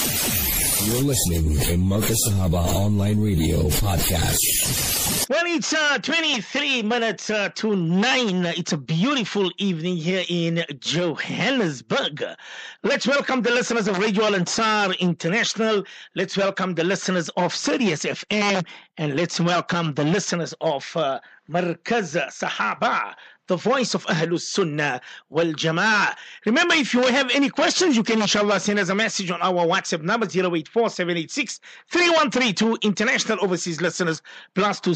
You're listening to Marcus Sahaba Online Radio Podcast. Well, it's 23 minutes to 9. It's a beautiful evening here in Johannesburg. Let's welcome the listeners of Radio Al Ansar International. Let's welcome the listeners of Sirius FM. And let's welcome the listeners of Markaz Sahaba, the voice of Ahlus Sunnah wal Jama'ah. Remember, if you have any questions, you can inshallah send us a message on our WhatsApp number 084-786-3132. International overseas listeners +2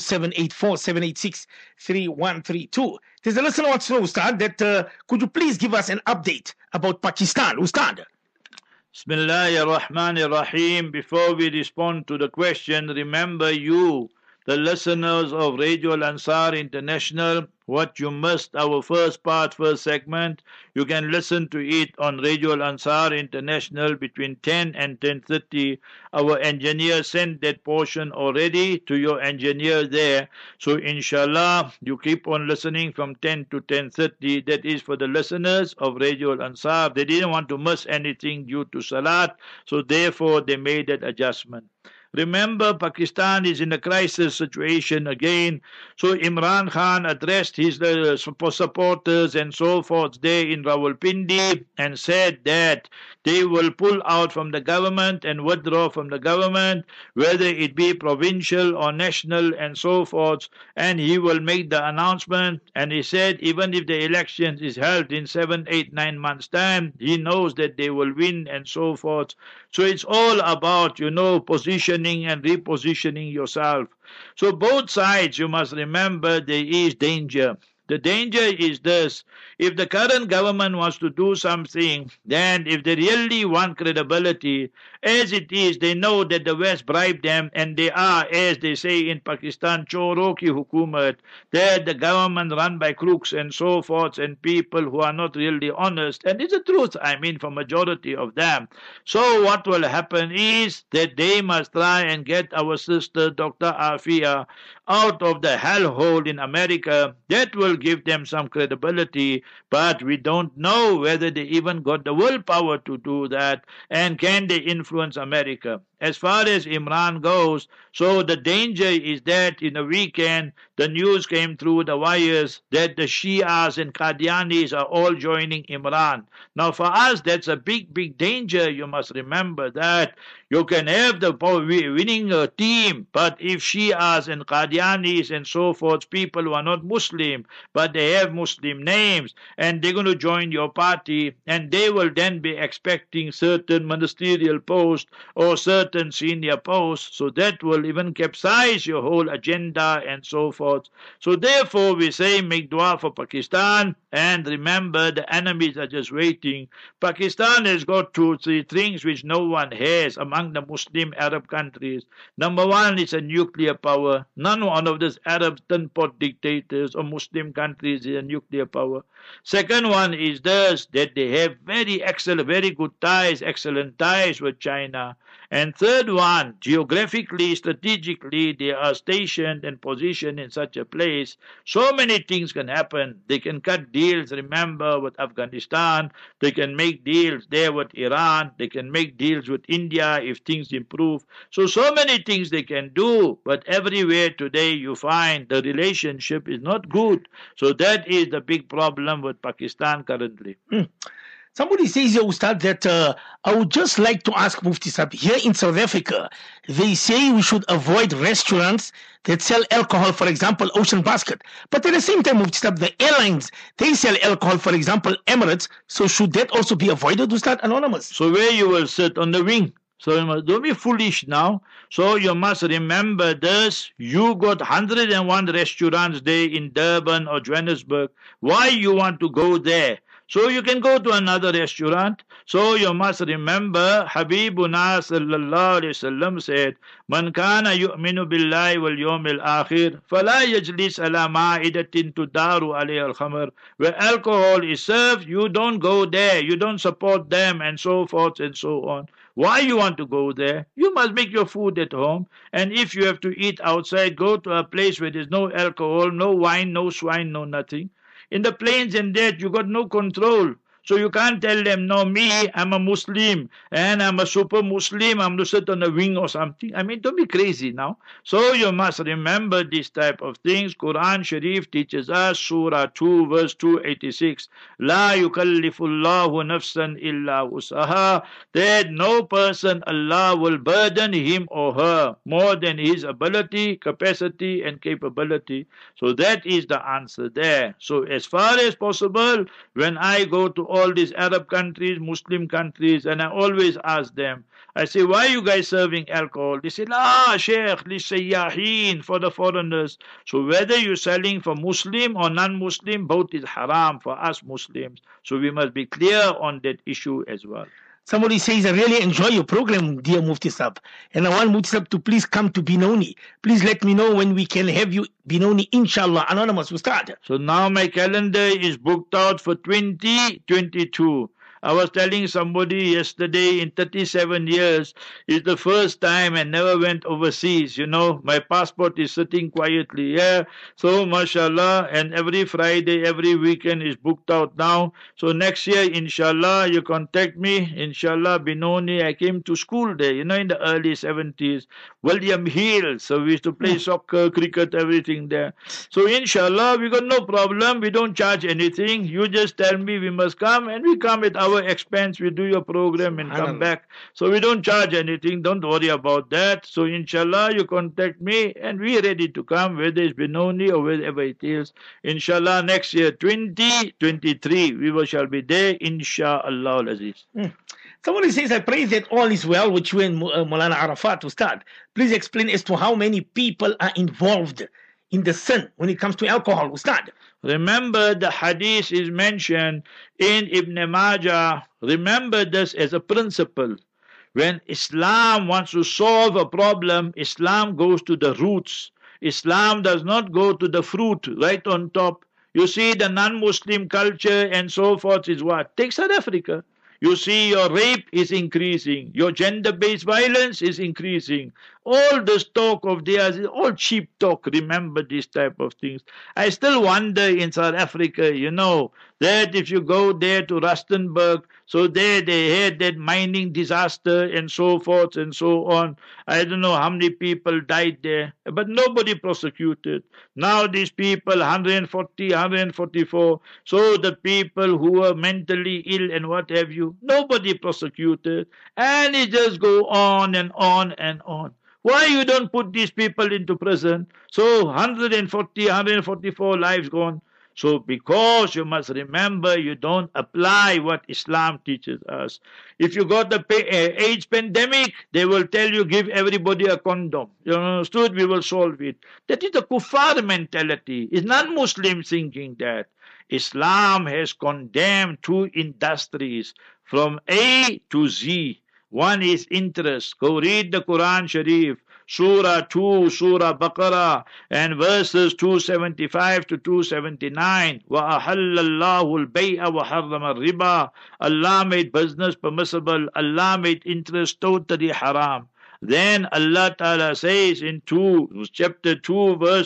784-786-3132. There's a listener who wants to know, Ustad, that could you please give us an update about Pakistan, Ustad? Bismillahir Rahmanir Rahim. Before we respond to the question, remember you, the listeners of Radio Al Ansar International, what you missed, our first segment, you can listen to it on Radio Al Ansar International between 10 and 10:30. Our engineer sent that portion already to your engineer there. So inshallah, you keep on listening from 10 to 10:30. That is for the listeners of Radio Al Ansar. They didn't want to miss anything due to Salat, so therefore they made that adjustment. Remember, Pakistan is in a crisis situation again. So Imran Khan addressed his supporters and so forth there in Rawalpindi and said that they will pull out from the government and withdraw from the government, whether it be provincial or national and so forth. And he will make the announcement. And he said even if the election is held in 7, 8, 9 months' time, he knows that they will win and so forth. So it's all about, positioning and repositioning yourself. So both sides, you must remember, there is danger. The danger is this: if the current government wants to do something, then if they really want credibility, as it is, they know that the West bribed them, and they are, as they say in Pakistan, choro ki hukumat, that the government run by crooks and so forth, and people who are not really honest. And it's the truth, for majority of them. So what will happen is that they must try and get our sister Dr. Afia out of the hellhole in America. That will give them some credibility, but we don't know whether they even got the willpower to do that, and can they influence America. As far as Imran goes, so the danger is that in the weekend, the news came through the wires that the Shias and Qadianis are all joining Imran. Now for us, that's a big, big danger. You must remember that. You can have the winning team, but if Shias and Qadianis and so forth, people who are not Muslim, but they have Muslim names, and they're going to join your party, and they will then be expecting certain ministerial posts or certain senior posts, so that will even capsize your whole agenda and so forth. So therefore we say make dua for Pakistan, and remember the enemies are just waiting. Pakistan has got 2, 3 things which no one has among the Muslim Arab countries. Number one is a nuclear power. None one of these Arab tin-pot dictators or Muslim countries is a nuclear power. Second one is this, that they have very excellent, very good ties, excellent ties with China. And third one, geographically, strategically, they are stationed and positioned in such a place. So many things can happen. They can cut deals, remember, with Afghanistan. They can make deals there with Iran. They can make deals with India if things improve. So many things they can do. But everywhere today you find the relationship is not good. So that is the big problem with Pakistan currently. Somebody says here, Ustad, that I would just like to ask Mufti Sahib, here in South Africa, they say we should avoid restaurants that sell alcohol, for example, Ocean Basket. But at the same time, Mufti Sahib, the airlines, they sell alcohol, for example, Emirates. So should that also be avoided, Ustad, Anonymous? So where you will sit? On the wing. So you must don't be foolish now. So you must remember this. You got 101 restaurants there in Durban or Johannesburg. Why you want to go there? So you can go to another restaurant. So you must remember, Habibuna sallallahu alayhi wasallam said, Man kana yu'minu billahi wal yawmil akhir, fala yajlis ala ma'idatin tudaru alayha al-khamr. Where alcohol is served, you don't go there. You don't support them and so forth and so on. Why you want to go there? You must make your food at home. And if you have to eat outside, go to a place where there's no alcohol, no wine, no swine, no nothing. In the plains and that, you got no control. So you can't tell them, no, me, I'm a Muslim and I'm a super Muslim, I'm to sit on a wing or something. I mean, don't be crazy now. So you must remember this type of things. Quran Sharif teaches us, Surah 2, verse 286, La yukallifullahu nafsan illa wusaha, that no person Allah will burden him or her more than his ability, capacity and capability. So that is the answer there. So as far as possible, when I go to all these Arab countries, Muslim countries, and I always ask them, I say, why are you guys serving alcohol? They say, La, Sheikh, li sayyahin, for the foreigners. So whether you're selling for Muslim or non-Muslim, both is haram for us Muslims. So we must be clear on that issue as well. Somebody says, I really enjoy your program, dear Mufti Sab. And I want Mufti Sab to please come to Benoni. Please let me know when we can have you, Benoni, inshallah. Anonymous will start. So now my calendar is booked out for 2022. I was telling somebody yesterday, in 37 years, it's the first time I never went overseas. You know, my passport is sitting quietly here. So, mashallah, and every Friday, every weekend is booked out now. So next year, inshallah, you contact me. Inshallah, Benoni, I came to school there, you know, in the early 70s. William Hill. So we used to play soccer, cricket, everything there. So, inshallah, we got no problem. We don't charge anything. You just tell me we must come, and we come at our expense. We do your program and come back. So we don't charge anything. Don't worry about that. So inshallah, you contact me and we're ready to come, whether it's Benoni or wherever it is. Inshallah, next year, 2023, we shall be there, inshallah al-Aziz. Somebody says, I pray that all is well with you and Maulana Arafat to start. Please explain as to how many people are involved in the sin when it comes to alcohol, Ustad. Remember, the hadith is mentioned in Ibn Majah. Remember this as a principle. When Islam wants to solve a problem, Islam goes to the roots. Islam does not go to the fruit right on top. You see, the non-Muslim culture and so forth is what? Take South Africa. You see, your rape is increasing. Your gender-based violence is increasing. All this talk of theirs is all cheap talk. Remember these type of things. I still wonder in South Africa, you know, that if you go there to Rustenburg, so there they had that mining disaster and so forth and so on. I don't know how many people died there, but nobody prosecuted. Now these people, 140, 144, so the people who are mentally ill and what have you, nobody prosecuted. And it just go on and on and on. Why you don't put these people into prison? So 140, 144 lives gone. So because you must remember, you don't apply what Islam teaches us. If you got the AIDS pandemic, they will tell you, give everybody a condom. You understood? We will solve it. That is the kuffar mentality. It's not Muslim thinking that. Islam has condemned two industries from A to Z. One is interest. Go read the Quran Sharif, Surah 2, Surah Baqarah, and verses 275 to 279. وَأَحَلَّ اللَّهُ الْبَيْءَ وَحَرَّمَ الرِّبَى. Allah made business permissible. Allah made interest totally haram. Then Allah Ta'ala says in chapter 2, verse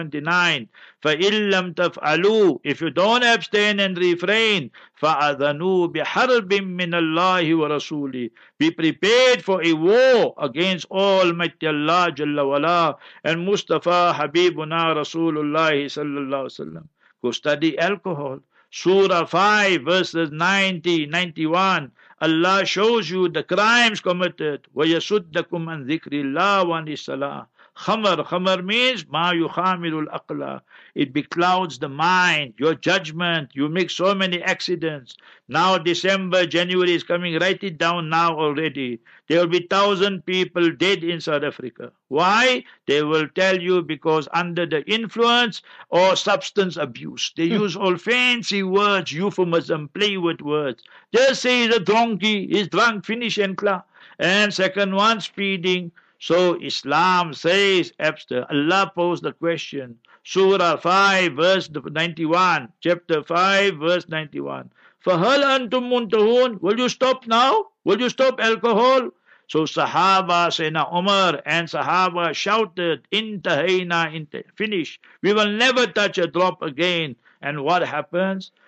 279, فَإِن لَمْ تَفْعَلُوا, if you don't abstain and refrain, فَأَذَنُوا بِحَرْبٍ مِّنَ اللَّهِ وَرَسُولِهِ, be prepared for a war against Almighty Allah Jalla wala and Mustafa Habibuna Rasulullah Sallallahu Alaihi Wasallam. Go study alcohol. Surah 5, verses 90, 91. Allah shows you the crimes committed. وَيَسُدَّكُمْ عَنْ ذِكْرِ اللَّهِ وَعَنِ الصَّلَاةِ. Khamar means ma yukhamilul aqla. It beclouds the mind, your judgment. You make so many accidents. Now December, January is coming. Write it down now already. There will be 1,000 people dead in South Africa. Why? They will tell you because under the influence or substance abuse. They use all fancy words, euphemism, play with words. Just say he's a donkey, he's drunk, finish and clear. And second one, speeding. So Islam says, Allah posed the question. Surah 5, verse 91. Chapter 5, verse 91. فَهَلْ أَنْتُمْ مُنْتَهُونَ, will you stop now? Will you stop alcohol? So Sahaba, Sayyidina Umar and Sahaba shouted, Intahayna, finish. We will never touch a drop again. And what happens?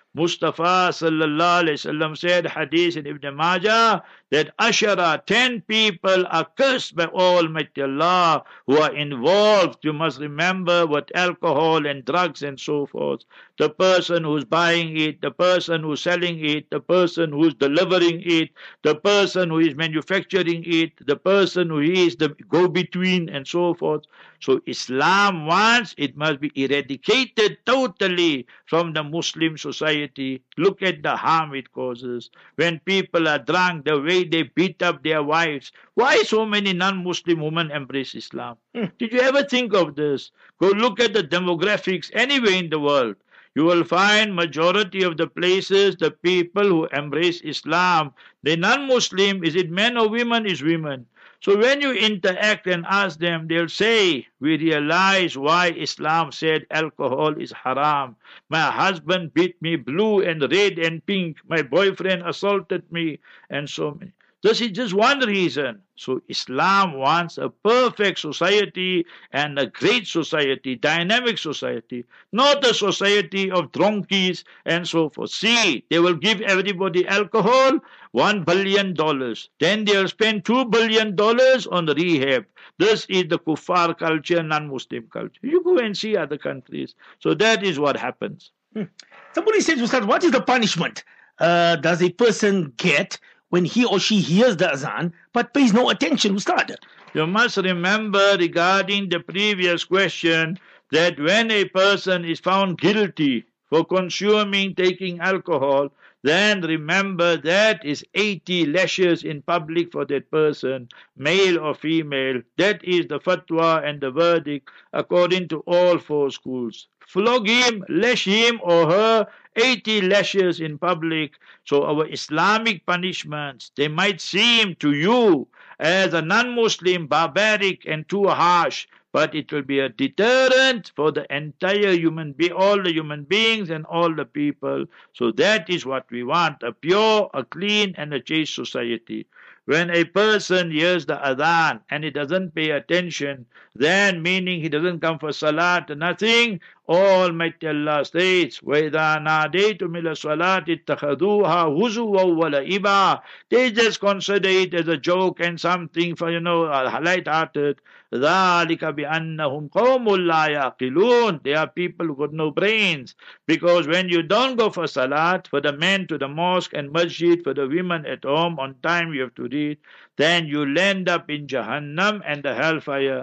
Mustafa sallallahu alayhi wasallam said, hadith in Ibn Majah, that Ashara, 10 people are cursed by Almighty Allah who are involved. You must remember what alcohol and drugs and so forth. The person who's buying it, the person who's selling it, the person who's delivering it, the person who is manufacturing it, the person who is the go-between and so forth. So Islam wants it must be eradicated totally from the Muslim society. Look at the harm it causes. When people are drunk, the way they beat up their wives. Why so many non-Muslim women embrace Islam? Did you ever think of this? Go look at the demographics anywhere in the world. You will find majority of the places, the people who embrace Islam, the non-Muslim, is it men or women? Is women. So when you interact and ask them, they'll say, we realize why Islam said alcohol is haram. My husband beat me blue and red and pink. My boyfriend assaulted me, and so many. This is just one reason. So Islam wants a perfect society and a great society, dynamic society, not a society of drunkies and so forth. See, they will give everybody alcohol, $1 billion. Then they'll spend $2 billion on rehab. This is the kuffar culture, non-Muslim culture. You go and see other countries. So that is what happens. Somebody says, Ustad, what is the punishment does a person get when he or she hears the azan but pays no attention, Ustad? You must remember regarding the previous question that when a person is found guilty for consuming, taking alcohol, then remember that is 80 lashes in public for that person, male or female. That is the fatwa and the verdict according to all 4 schools. Flog him, lash him or her, 80 lashes in public. So our Islamic punishments, they might seem to you as a non-Muslim barbaric and too harsh, but it will be a deterrent for the entire all the human beings and all the people. So that is what we want, a pure, a clean and a chaste society. When a person hears the adhan and he doesn't pay attention, then meaning he doesn't come for salat, nothing, Almighty Allah states, وَإِذَا نَادَيْتُمْ إِلَى الصَّلَاةِ اتَّخَذُوهَا هُزُوًا وَلَعِبًا. They just consider it as a joke and something for, light-hearted. ذَلِكَ بِأَنَّهُمْ قَوْمٌ لَا يَعْقِلُونَ. They are people who got no brains. Because when you don't go for salat, for the men to the mosque and masjid, for the women at home, on time you have to read, then you'll end up in Jahannam and the hellfire.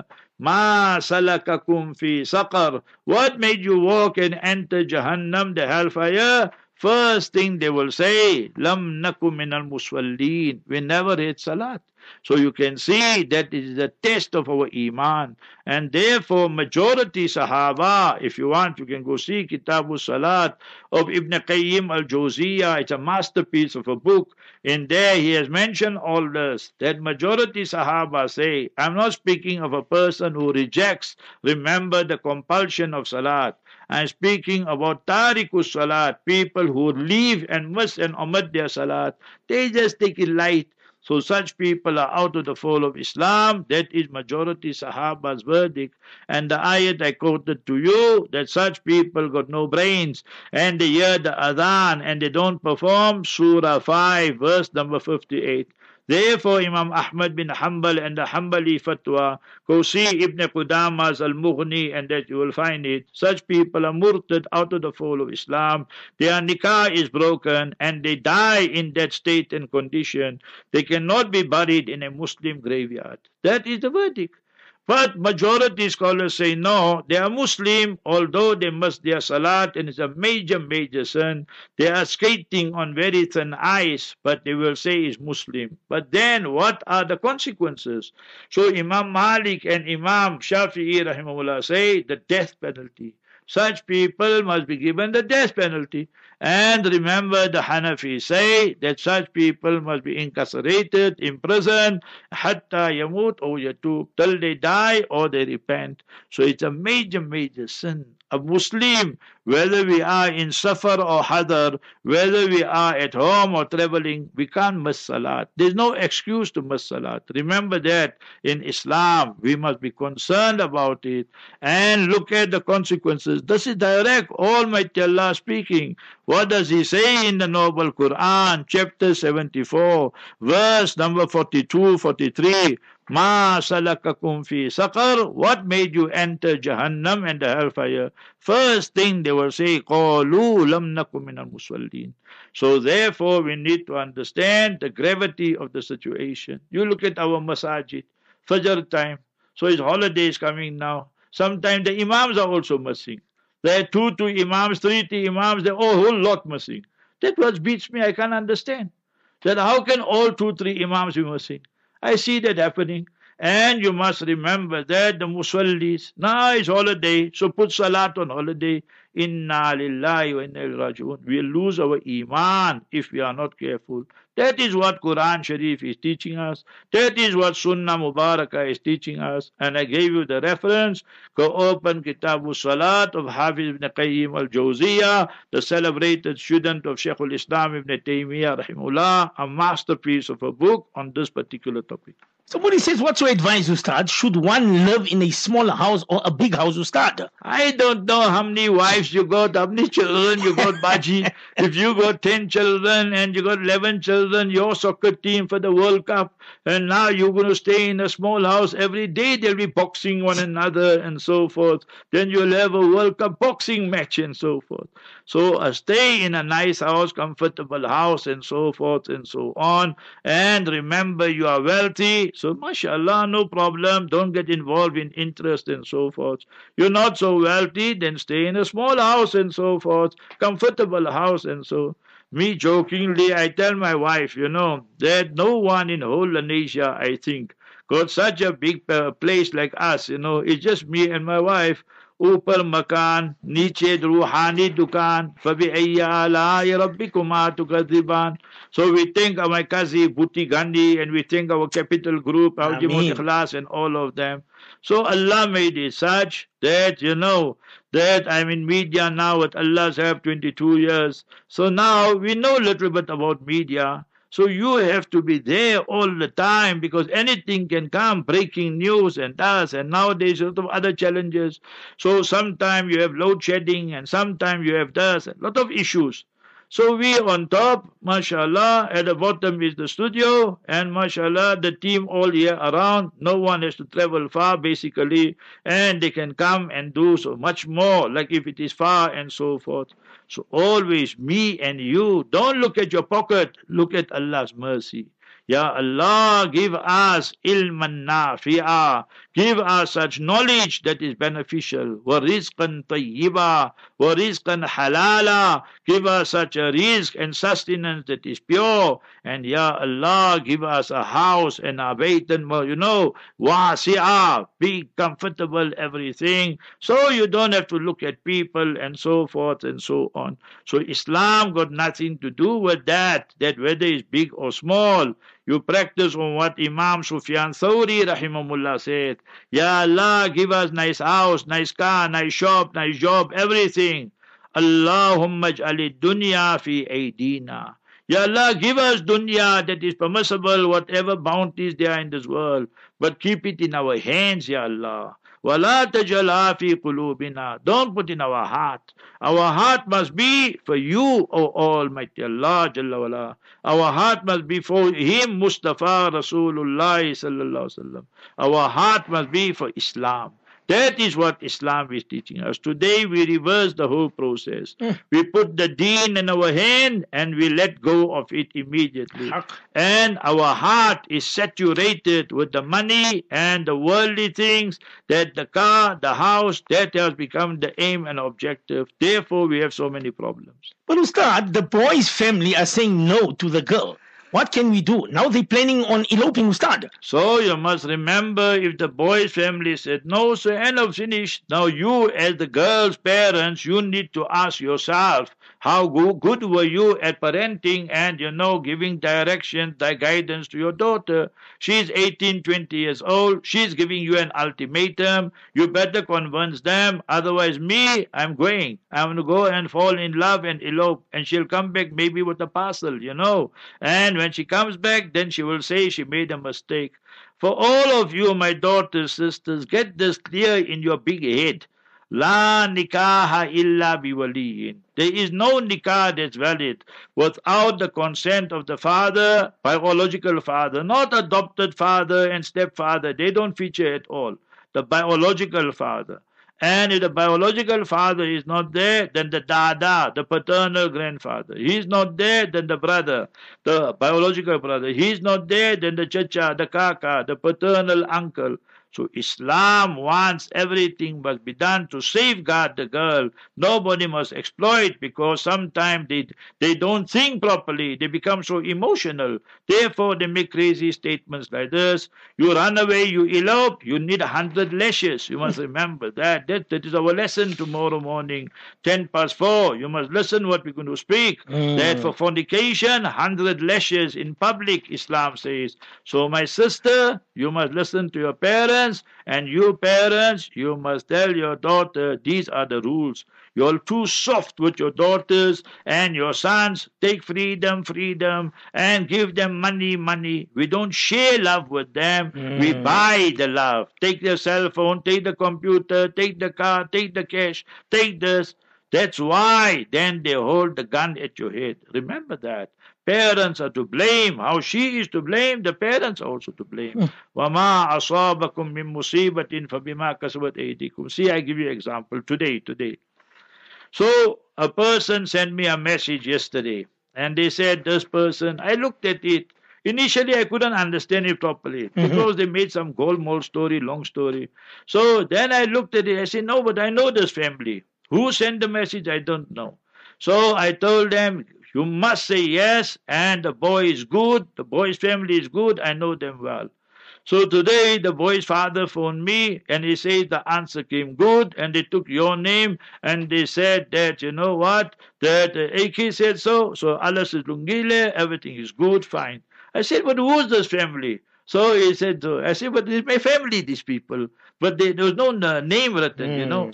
Ma salakakum fi saqar. What made you walk and enter Jahannam, the hellfire? First thing they will say, Lam nakum minal muswallin. We never had salat. So you can see that it is the test of our iman. And therefore, majority Sahaba, if you want, you can go see Kitabul Salat of Ibn Qayyim al-Jawziyah. It's a masterpiece of a book. In there, he has mentioned all this. That majority Sahaba say, I'm not speaking of a person who rejects, remember the compulsion of Salat. I'm speaking about Tariqus Salat, people who leave and miss and omit their Salat. They just take it light. So such people are out of the fold of Islam. That is majority Sahaba's verdict. And the ayat I quoted to you, that such people got no brains. And they hear the adhan and they don't perform. Surah 5, verse number 58. Therefore, Imam Ahmad bin Hanbal and the Hanbali fatwa, go see Ibn Qudama's Al-Mughni, and that you will find it. Such people are murtad, out of the fold of Islam. Their nikah is broken and they die in that state and condition. They cannot be buried in a Muslim graveyard. That is the verdict. But majority scholars say no, they are Muslim, although they miss their salat and it's a major, major sin. They are skating on very thin ice, but they will say is Muslim. But then what are the consequences? So Imam Malik and Imam Shafi'i rahimahullah say the death penalty. Such people must be given the death penalty. And remember, the Hanafi say that such people must be incarcerated, imprisoned, hatta yamut or yatub, till they die or they repent. So it's a major, major sin. A Muslim, whether we are in Safar or Hadar, whether we are at home or traveling, we can't miss Salat. There's no excuse to miss Salat. Remember that in Islam, we must be concerned about it and look at the consequences. This is direct, Almighty Allah speaking. What does he say in the Noble Quran, chapter 74, verse number 42, 43? Ma salakakum fi saqar. What made you enter Jahannam and the hellfire? First thing they will say, qalu lam nakum minal musallin. So therefore we need to understand the gravity of the situation. You look at our masajid, Fajr time. So it's holidays coming now. Sometimes the imams are also missing. There are two imams, three imams, they're a whole lot missing. That what beats me, I can't understand. That how can all 2-3 imams be missing? I see that happening. And you must remember that the musallis, now it's holiday, so put salat on holiday. Inna lillahi wa inna ilaihi raji'un. We'll lose our iman if we are not careful. That is what Quran Sharif is teaching us. That is what Sunnah Mubarakah is teaching us. And I gave you the reference. Go open Kitabu Salat of Hafiz ibn Qayyim al-Jawziyah, the celebrated student of Shaykh al-Islam ibn Taymiyyah rahimullah, a masterpiece of a book on this particular topic. Somebody says, what's your advice, Ustad? Should one live in a small house or a big house, Ustad? I don't know how many wives you got, how many children you got, Baji. If you got 10 children and you got 11 children, your soccer team for the World Cup, and now you're going to stay in a small house every day, they'll be boxing one another and so forth. Then you'll have a World Cup boxing match and so forth. So stay in a nice house, comfortable house and so forth and so on. And remember, you are wealthy. So, mashallah, no problem. Don't get involved in interest and so forth. You're not so wealthy, then stay in a small house and so forth. Comfortable house and so. Me jokingly, I tell my wife, that no one in whole Asia, I think, got such a big place like us. It's just me and my wife. ऊपर मकान नीचे रूहानी दुकान फबी आलाए रब्बिकुमा तुकज़िबान. So we thank our Qazi Bhuti Gandhi and we thank our capital group Al-Jimut Ikhlas and all of them. So Allah made it such that that I'm in media now with Allah's help 22 years. So now we know a little bit about media. So you have to be there all the time because anything can come, breaking news and that, and nowadays a lot of other challenges. So sometimes you have load shedding and sometimes you have that, a lot of issues. So we on top, mashallah, at the bottom is the studio, and mashallah, the team all year around. No one has to travel far basically, and they can come and do so much more, like if it is far and so forth. So always me and you, don't look at your pocket, look at Allah's mercy. Ya Allah, give us ilman nafi'a, give us such knowledge that is beneficial. Wa rizqan tayyiba, wa rizqan halala, give us such a rizq and sustenance that is pure. And Ya Allah, give us a house and a baytan, wasi'a, big, comfortable, everything. So you don't have to look at people and so forth and so on. So Islam got nothing to do with that whether it's big or small. You practice on what Imam Sufyan Thawri rahimahullah said. Ya Allah, give us nice house, nice car, nice shop, nice job, everything. Allahumma ij'ali dunya fi aydina. Ya Allah, give us dunya that is permissible, whatever bounties there are in this world. But keep it in our hands, Ya Allah. وَلَا تَجْعَلْهَا فِي قُلُوبِنَا. Don't put in our heart. Our heart must be for you, O Almighty Allah Jalla wala. Our heart must be for Him, Mustafa Rasulullah Sallallahu Alaihi Wasallam. Our heart must be for Islam. That is what Islam is teaching us. Today we reverse the whole process. We put the deen in our hand and we let go of it immediately. And our heart is saturated with the money and the worldly things, that the car, the house, that has become the aim and objective. Therefore we have so many problems. But Ustad, the boy's family are saying no to the girl. What can we do? Now they're planning on eloping, Ustad. So you must remember, if the boy's family said no, so end of finish. Now you as the girl's parents, you need to ask yourself, how good were you at parenting and, giving direction, guidance to your daughter? She's 18, 20 years old. She's giving you an ultimatum. You better convince them. Otherwise, I'm going. I'm going to go and fall in love and elope. And she'll come back maybe with a parcel, And when she comes back, then she will say she made a mistake. For all of you, my daughters, sisters, get this clear in your big head. La nikaha illa biwaliyin. There is no nikah that's valid without the consent of the father, biological father, not adopted father and stepfather. They don't feature at all. The biological father. And if the biological father is not there, then the dada, the paternal grandfather. He is not there, then the brother, the biological brother. He is not there, then the chacha, the kaka, the paternal uncle. So Islam wants everything must be done to safeguard the girl. Nobody must exploit, because sometimes they don't think properly. They become so emotional. Therefore, they make crazy statements like this. You run away, you elope, you need 100 lashes. You must remember that. That is our lesson tomorrow morning, 4:10. You must listen what we're going to speak. That for fornication, 100 lashes in public, Islam says. So my sister, you must listen to your parents. And you parents, you must tell your daughter, these are the rules. You're too soft with your daughters and your sons. Take freedom, and give them money. We don't share love with them. We buy the love. Take the cell phone, take the computer, take the car, take the cash, take this. That's why then they hold the gun at your head. Remember that. Parents are to blame. How she is to blame, the parents are also to blame. وَمَا أَصَابَكُم مِّن مُّصِيبَةٍ فَبِمَا كَسَبَتْ أَيْدِيكُمْ. See, I give you an example today. So a person sent me a message yesterday, and they said this person, I looked at it. Initially, I couldn't understand it properly because they made some gold story, long story. So then I looked at it. I said, no, but I know this family. Who sent the message? I don't know. So I told them, you must say yes, and the boy is good, the boy's family is good, I know them well. So today the boy's father phoned me and he says the answer came good, and they took your name and they said that, you know what, that AK said so Allah says Lungile, everything is good, fine. I said, but who's this family? So he said, I said, but it's my family, these people. But there was no name written, you know.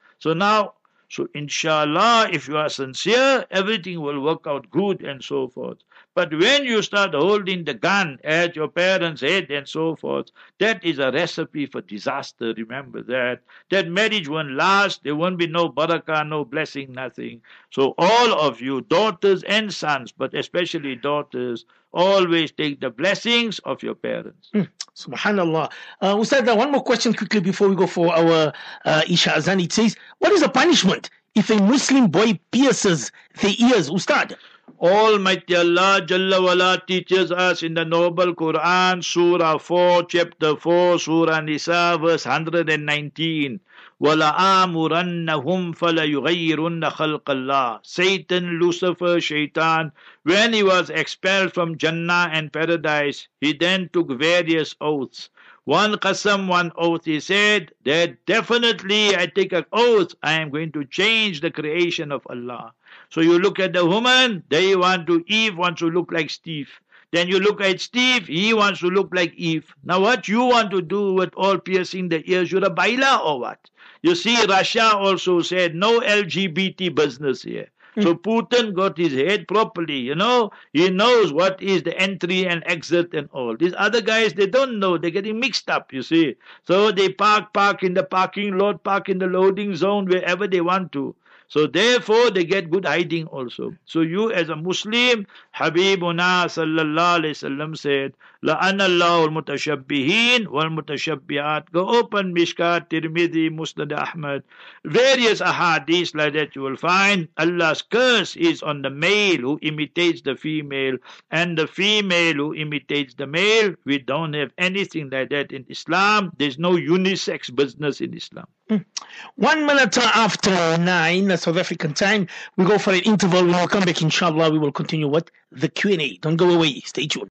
So inshallah, if you are sincere, everything will work out good and so forth. But when you start holding the gun at your parents' head and so forth, that is a recipe for disaster. Remember that. That marriage won't last. There won't be no barakah, no blessing, nothing. So all of you, daughters and sons, but especially daughters, always take the blessings of your parents. Subhanallah. Ustad, one more question quickly before we go for our Isha Azan. It says, what is the punishment if a Muslim boy pierces the ears? Ustad. Almighty Allah Jalla Wala teaches us in the noble Quran, Surah 4, chapter 4, Surah Nisa, verse 119. وَلَآمُرَنَّهُمْ فَلَيُغَيِّرُنَّ خَلْقَ اللَّهِ. Satan, Lucifer, Shaitan, when he was expelled from Jannah and paradise, he then took various oaths. One qasam, one oath, he said that definitely I take an oath, I am going to change the creation of Allah. So you look at the woman, Eve wants to look like Steve. Then you look at Steve, he wants to look like Eve. Now what you want to do with all piercing the ears, you're a baila or what? You see, Russia also said no LGBT business here. So Putin got his head properly, you know. He knows what is the entry and exit and all. These other guys, they don't know. They're getting mixed up, you see. So they park in the parking lot, park in the loading zone, wherever they want to. So therefore, they get good hiding also. So you as a Muslim, Habibuna sallallahu alayhi wasallam said, لَأَنَّ اللَّهُ الْمُتَشَبِّهِينَ وَالْمُتَشَبِّهَاتِ. Go open Mishkat, Tirmidhi, Musnad Ahmad. Various ahadith like that you will find. Allah's curse is on the male who imitates the female and the female who imitates the male. We don't have anything like that in Islam. There's no unisex business in Islam. 1 minute after 9 South African time. We go for an interval. When we come back, inshallah, we will continue with the Q&A. Don't go away. Stay tuned.